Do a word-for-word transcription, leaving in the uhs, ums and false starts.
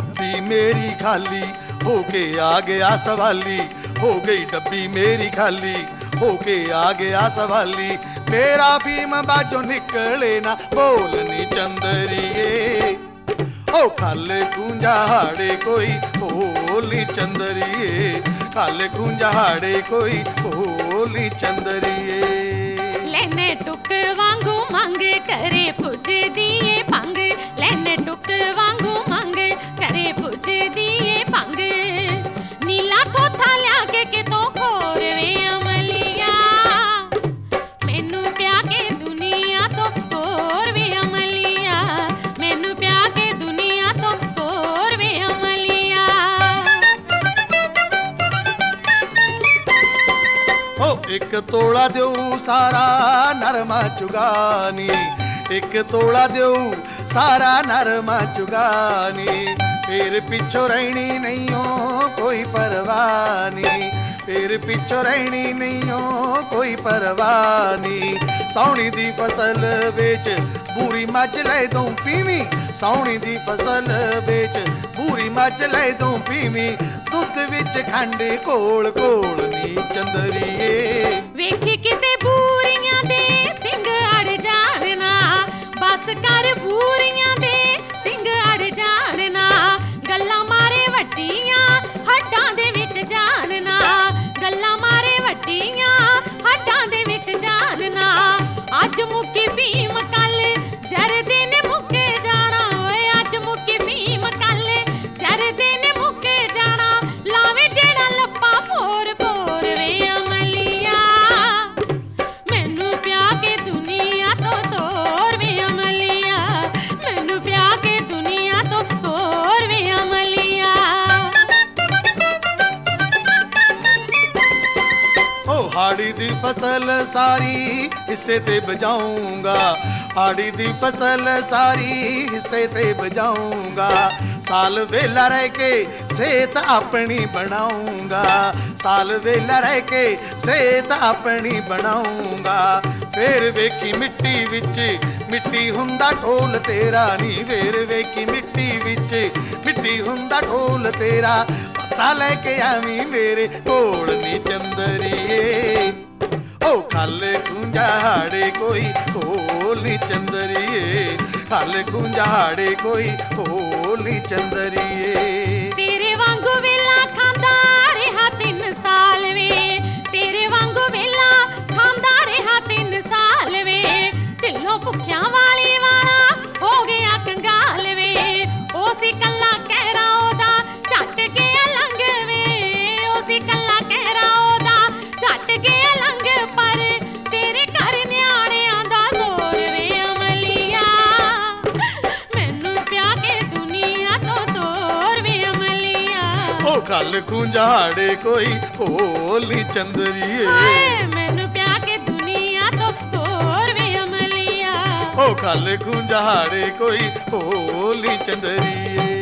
डब्बी मेरी खाली होके आ गया सवाली, हो गई डब्बी मेरी खाली होके आ गया सवाली। मेरा भीम बाजो निकले ना बोलनी चंदरिए, ओ खाले कुंजा हाड़े कोई बोली चंदरिए, खाले कुंजा हाड़े कोई बोली चंदरिए। लेने टुक वांगू मंग करे पुज दिए भंग, लेने टुक वांगू मंग करे पुज दिए भंग। नीला खोथा लिया के के तो खोरवे अमलिया, मैनू प्या के दुनिया तो खोरवे अमलिया, मैनू प्या के दुनिया तो खोरवे अमलिया। ओ एक तोड़ा देऊ सारा नरमा चुगानी, एक तोड़ा देऊ सारा नरमा चुगानी। फिर पिछो रहनी नहीं हो कोई परवानी, फिर पिछो रहनी नहीं हो कोई परवानी। सौनी दी फसल बेच बूरी मझ ले दूं पीवी, सौनी दी फसल बेच बूरी मझ ले दूं पीवी। दुध विच खंड कोल कोल नी चंदरिए, वेखी किते बूरियां दे सिंग अड़ जाना, बस कर बूरियां दे सिंग अड़ जाना। गल्लां मारे वड्डियां हड्डां दे विच जानना, गल्लां मारे वड्डियां हड्डां दे विच जानना। अज मुक्की भीम कल जरदे ने मुक्के जाना, ओए अज मुक्की भीम कल जरदे ने मुक्के जाना। लावे जेड़ा लप्पा फोर फोर वे अमलिया, मैनू प्या के दुनिया तो तोर वे अमलिया, मैनू प्या के दुनिया तो तोर वे अमलिया। ओ हाड़ी दी फसल सारी हिस्से ते बजाऊंगा, हाड़ी दी फसल सारी हिस्से ते बजाऊंगा। साल वेला रह के सेहत अपनी बनाऊंगा, साल वेला रह के सेहत अपनी बनाऊंगा। फिर वेखी मिट्टी विच मिट्टी हुंदा ढोल तेरा नी, फिर वेखी मिट्टी विच मिट्टी हुंदा ढोल तेरा। पता लेके आवी मेरे कोल नी चंदरिए, ओ खाले कुंजा हाड़े कोई होली चंदरिए, खाले कुंजा हाड़े कोई होली चंदरिए। तेरे वांगू वेला खांदा रहा तीन साल वे, तेरे वांगू वेला खांदा रहा तीन साल वे। दिलों भुखियां वाली वाला हो गया कंगाल वे, ओ सी कल्ला कहरा ओदा झट गया लंघ वे, ओ सी कल्ला कहरा ओदा झट गया लंघ। पर तेरे घर न्याणियां दा जोर वे अमलिया, मैनू प्या के दुनिया तो तोर वे अमलिया। ओ खाले कुंजा हाड़े कोई होली चंदरिए, हाय मैनू प्या के दुनिया तो तोर वे अमलिया। ओ खाले कुंजा हाड़े कोई होली चंदरिए।